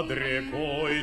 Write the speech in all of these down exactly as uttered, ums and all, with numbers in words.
Над рекой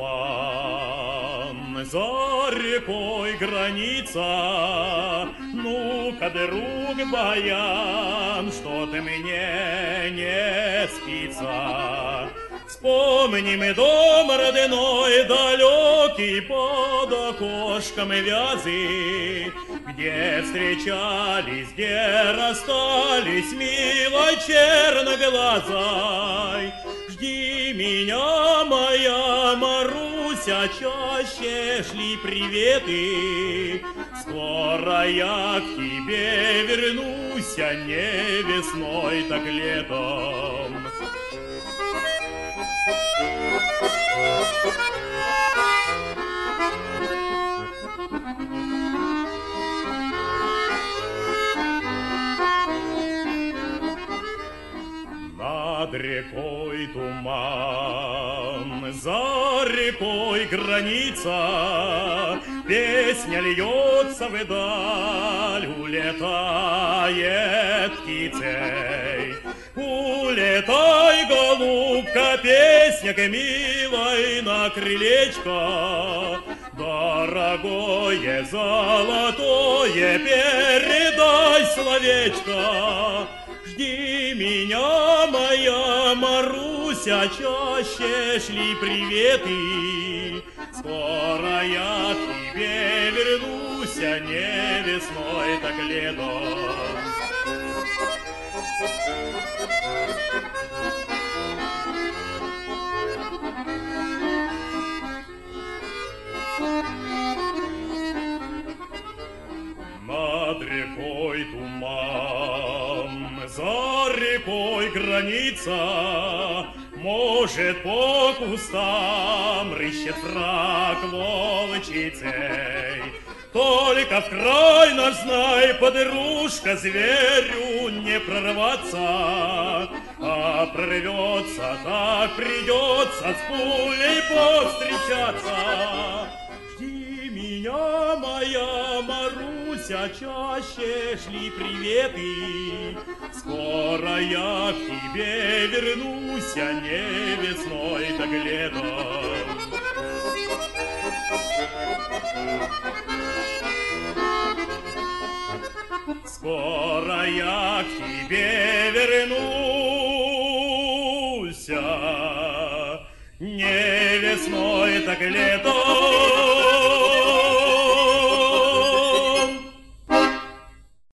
туман, за рекой граница. Ну-ка, друг баян, что-то мне не спится. Вспомним дом родной, далекий под окошком вязы, где встречались, где расстались, милой черноглазой. Жди меня, моя Маруся, чаще шли приветы. Скоро я к тебе вернусь, а не весной, так летом. Над рекой туман, за рекой граница, песня льется вдаль, улетает птицей. Улетай, голубка, песня к милой на крылечко. Дорогое золотое, передай словечко. Жди меня, моя Маруся, чаще шли приветы. Скоро я к тебе вернусь, а не весной, так летом. Над рекой туман, за рекой граница. Может, по кустам рыщет враг волчицей. Только в край наш, знай, подружка, зверю не прорваться. А прорвется, так придется с пулей повстречаться. Жди меня, моя Маруся, чаще шли приветы. Скоро я к тебе вернусь, а не весной, так летом. Скоро я к тебе вернусь, не весной, так летом.